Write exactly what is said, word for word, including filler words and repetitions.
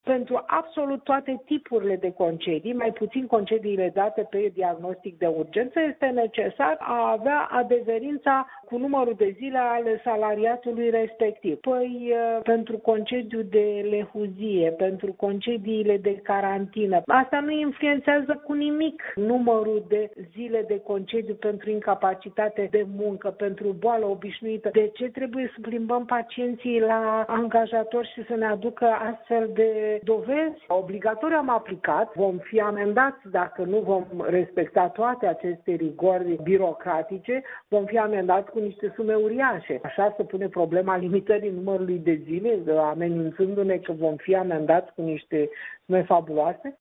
pentru absolut toate tipurile de concedii, mai puțin concediile date pe diagnostic de urgență, este necesar a avea adeverința cu numărul de zile ale salariatului respectiv. Păi pentru concediu de lehuzie, pentru concediile de carantină, asta nu influențează cu nimic numărul de zile de concediu pentru incapacitate de muncă, pentru boală obișnuită. De ce trebuie să plimbăm pacienții la angajatori și să ne aducă astfel de dovezi? Obligatoriu am aplicat, vom fi amendați dacă nu vom respecta toate aceste rigori birocratice, vom fi amendați cu niște sume uriașe. Așa se pune problema limitării numărului de zile, amenințându-ne că vom fi amendați cu niște sume fabuloase?